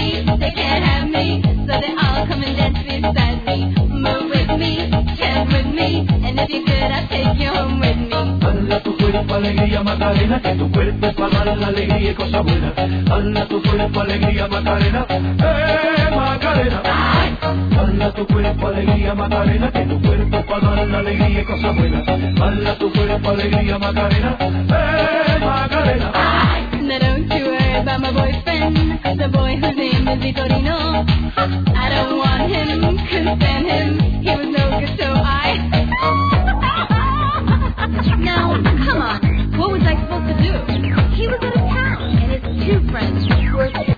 me, they can't have me, so they all come and dance beside me. Move with me, chant with me, and if you could, I'll take you home with me. Hala tu cuerpo, alegría, Macarena, que tu cuerpo es para dar la alegría y cosas buenas. Hala tu cuerpo, alegría, Macarena, Macarena. Hala tu cuerpo, alegría, Macarena, que tu cuerpo es para dar la alegría y cosas buenas. Hala tu cuerpo, alegría, Macarena, Macarena. Now don't you worry about my boyfriend, the boy whose name is Vitorino. I don't want him, couldn't stand him, he was no good, so I... Now, come on, what was I supposed to do? He was out of town, and his two friends were...